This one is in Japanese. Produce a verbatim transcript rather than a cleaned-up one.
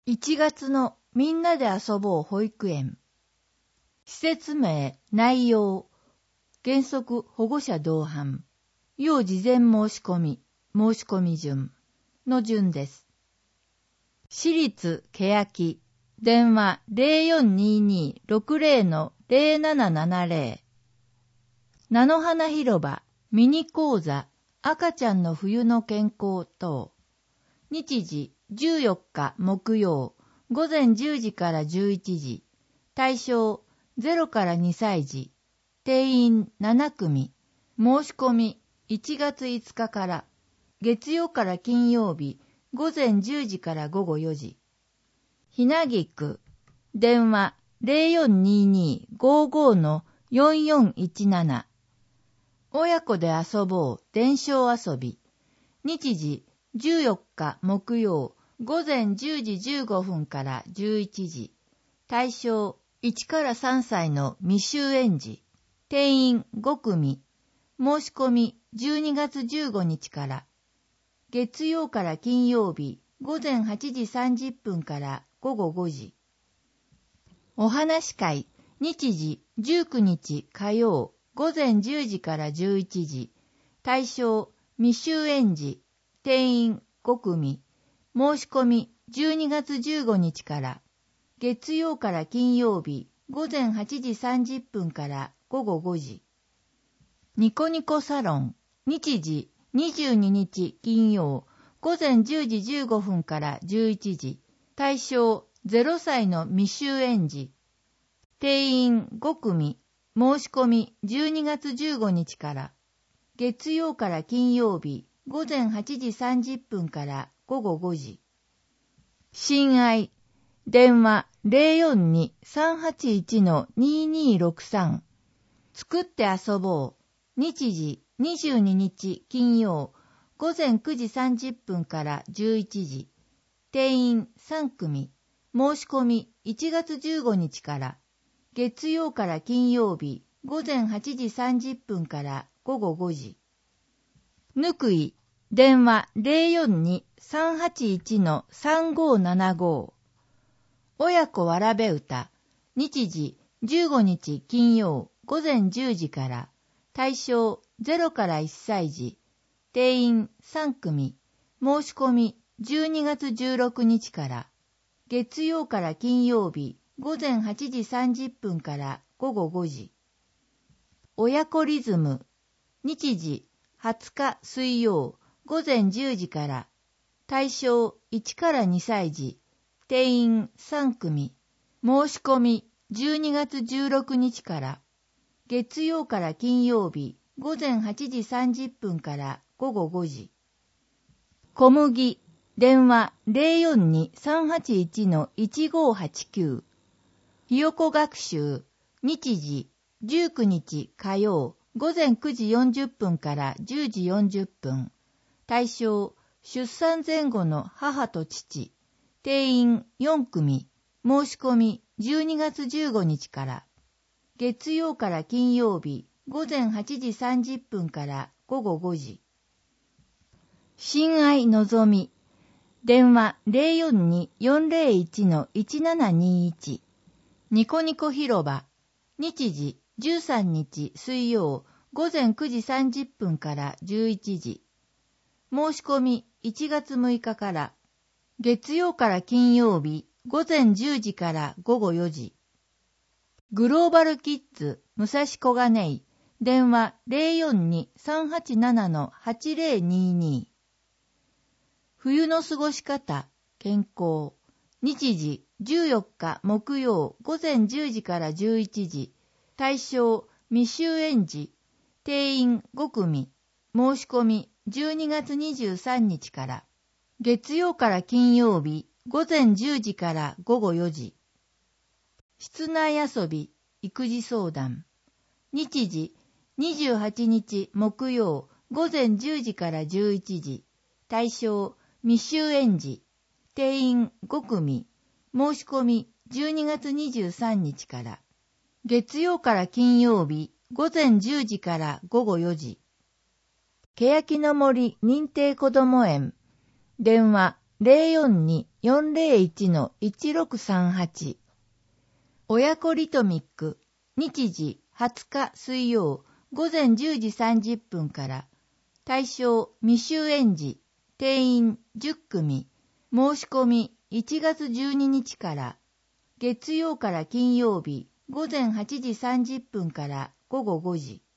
いちがつのみんなで遊ぼう保育園。施設名、内容、原則保護者同伴、要事前申し込み、申し込み順の順です。私立欅、電話 ゼロよんにーにーろくゼロのゼロななななゼロ、菜の花広場、ミニ講座、赤ちゃんの冬の健康等。日時じゅうよっか木曜、午前じゅうじからじゅういちじ、対象ゼロからにさい児、定員ななくみ、申し込みいちがついつかから、月曜から金曜日、午前じゅうじから午後よじ。ひなぎ区、電話 ゼロよんにーにーごーごーのよんよんいちなな。親子で遊ぼう伝承遊び。日時じゅうよっか木曜、午前じゅうじじゅうごふんからじゅういちじ。対象いちからさんさいの未就園児。定員ごくみ。申し込みじゅうにがつじゅうごにちから。月曜から金曜日、午前はちじさんじゅっぷんから午後ごじ。お話会、日時じゅうくにち火曜、午前じゅうじからじゅういちじ。対象未就園児。定員ごくみ。申し込みじゅうにがつじゅうごにちから。月曜から金曜日、午前はちじさんじゅっぷんから午後ごじ。ニコニコサロン、日時にじゅうににち金曜、午前じゅうじじゅうごふんからじゅういちじ。対象ゼロさいの未就園児。定員ごくみ。申し込みじゅうにがつじゅうごにちから。月曜から金曜日、午前はちじさんじゅっぷんから午後ごじ。親愛、電話 ゼロよんにーさんはちいちのにーにーろくさん。作って遊ぼう。日時にじゅうににち金曜、午前くじさんじゅっぷんからじゅういちじ。定員さんくみ。申し込みいちがつじゅうごにちから。月曜から金曜日、午前はちじさんじゅっぷんから午後ごじ。ぬくい、電話 ゼロよんにーさんはちいちのさんごーななご。親子わらべ歌、日時じゅうごにち金曜、午前じゅうじから。対象ゼロからいっさい児。定員さんくみ。申し込みじゅうにがつじゅうろくにちから。月曜から金曜日、午前はちじさんじゅっぷんから午後ごじ。親子リズム、日時はつか水曜、午前じゅうじから。対象いちからにさい児。定員さんくみ。申し込みじゅうにがつじゅうろくにちから。月曜から金曜日、午前はちじさんじゅっぷんから午後ごじ。小麦、電話 ゼロよんにーさんはちいちのいちごーはちきゅう。ひよこ学習、日時じゅうくにち火曜、午前くじよんじゅっぷんからじゅうじよんじゅっぷん。対象、出産前後の母と父。定員よんくみ。申し込みじゅうにがつじゅうごにちから。月曜から金曜日、午前はちじさんじゅっぷんから午後ごじ。親愛のぞみ、電話 ゼロよんにーよんゼロいちのいちななにいち。ニコニコ広場、日時じゅうさんにち水曜、午前くじさんじゅっぷんからじゅういちじ。申し込みいちがつむいかから。月曜から金曜日、午前じゅうじから午後よじ。グローバルキッズ武蔵小金井、電話 ゼロよんにーさんはちななのはちゼロにーにー。冬の過ごし方、健康、日時じゅうよっか木曜、午前じゅうじからじゅういちじ。対象未就園児。定員ごくみ。申し込みじゅうにがつにじゅうさんにちから。月曜から金曜日、午前じゅうじから午後よじ。室内遊び、育児相談。日時にじゅうはちにち木曜、午前じゅうじからじゅういちじ。対象未就園児。定員ごくみ。申し込みじゅうにがつにじゅうさんにちから。月曜から金曜日、午前じゅうじから午後よじ。欅の森認定こども園。電話ゼロよんに よんゼロいち のいちろくさんはち。親子リトミック、日時はつか水曜午前じゅうじさんじゅっぷんから、対象未就園児、定員じゅっくみ、申し込みいちがつじゅうににちから、月曜から金曜日午前はちじさんじゅっぷんから午後ごじ。